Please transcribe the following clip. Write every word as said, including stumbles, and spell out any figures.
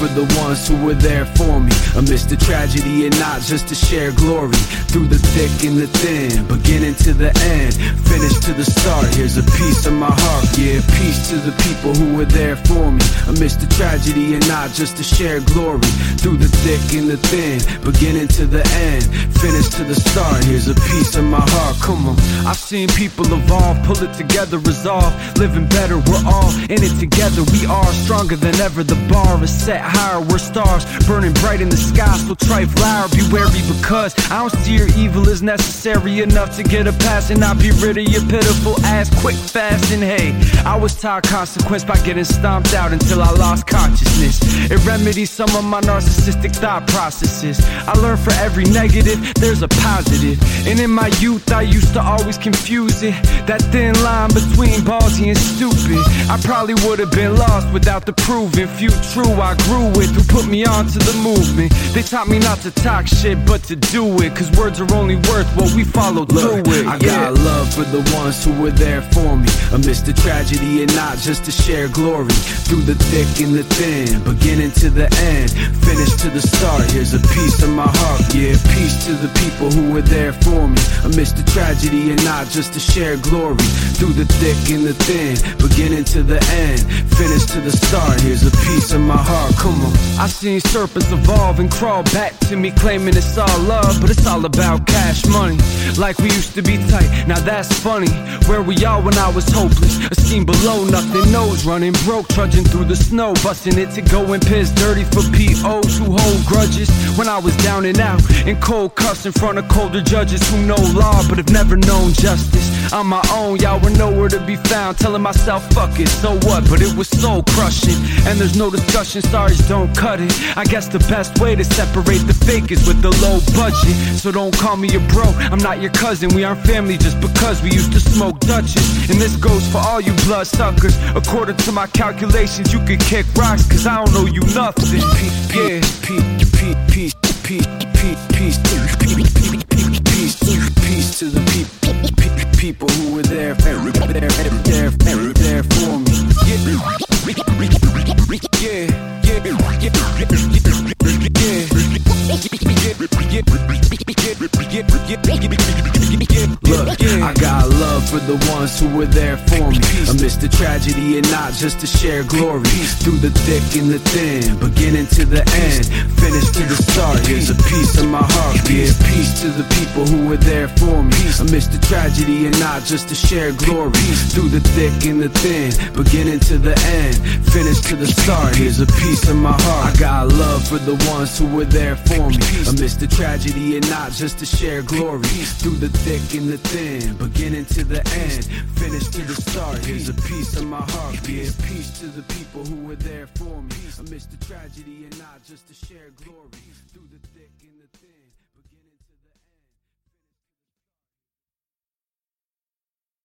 for the ones who were there for me, amidst the tragedy and not just to share glory. Through the thick and the thin, beginning to the end, finish to the start. Here's a piece of my heart, yeah, peace to the people who were there for me, amidst the tragedy and not just to share glory. Through the thick and the thin, beginning to the end, finish to the start. Here's a piece of my heart, come on. I've seen people evolve, pull it together, resolve, living better, we're all in it together. We are stronger than ever, the bar is set higher, we're stars burning bright in the sky, so trife loud, be wary, because I don't see your evil is necessary enough to get a pass and not be rid of your pitiful ass quick, fast, and hey, I was taught consequence by getting stomped out until I lost consciousness. It remedies some of my narcissistic thought processes. I learned for every negative, there's a positive. And in my youth, I used to always confuse it, that thin line between ballsy and stupid. I probably would have been lost without the proven few true I grew with, who put me on to the movement. They taught me not to talk shit, but to do it, cause words are only worth what we follow through it. I yeah. got love for the ones who were there for me, amidst the tragedy and not just to share glory. Through the thick and the thin, beginning to the end, finish to the start. Here's a piece of my heart, yeah, peace to the people who were there for me, amidst the tragedy and not just to share glory. Through the thick and the thin, beginning to the end, finish to the start. Here's a piece of my heart, come on. I seen serpents evolve and crawl back to me, claiming it's all love, but it's all about cash money. Like we used to be tight, now that's funny. Where we all when I was hopeless, a scheme below, nothing knows, running broke, trudging through the snow, busting it to go and piss dirty for P Os who hold grudges. When I was down and out, in cold cuffs in front of colder judges who know law but have never known justice. On my own, y'all were nowhere to be found, telling myself fuck it, so what, but it was soul crushing. And there's no discussion, sorries don't cut it. I guess the best way to separate the fake is with the low budget. So don't call me a bro, I'm not your cousin. We aren't family just because we used to smoke Dutches. And this goes for all you blood suckers. According to my calculations, you could kick rocks, cause I don't know you nothing. Yeah, peace, peace, peace, peace, peace, peace, peace, peace to the people, people who were there, there, there, there, there, there for me. Yeah, yeah, Look, I got love for the ones who were there for me, amidst the tragedy and not just to share glory. Through the thick and the thin, beginning to the end, finish to the start. Here's a piece of my heart, yeah, peace to the people who were there for me, amidst the tragedy and not just to share glory. Through the thick and the thin, beginning to the end, finish to the start. Here's a piece of my heart. I got love for the ones who were there for me, amidst the tragedy and not just to share glory. Through the thick and the thin, beginning to the end, finish to the start. Here's a piece of my heart, yeah, peace to the people who were there for me, amidst the tragedy and not just to share glory. Through the thick and the thin.